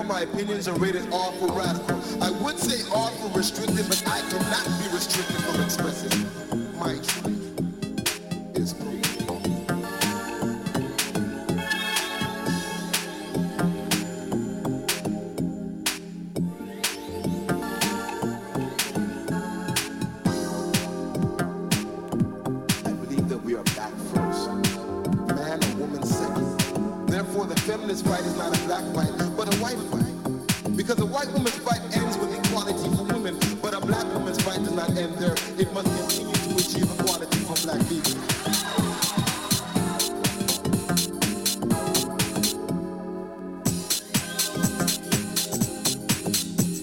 my opinions are rated R for radical. I would say R for restricted, but I cannot be restricted from expressing my truth. Is proof. I believe that we are back first. Man or woman second. Therefore, the feminist fight is not a black fight.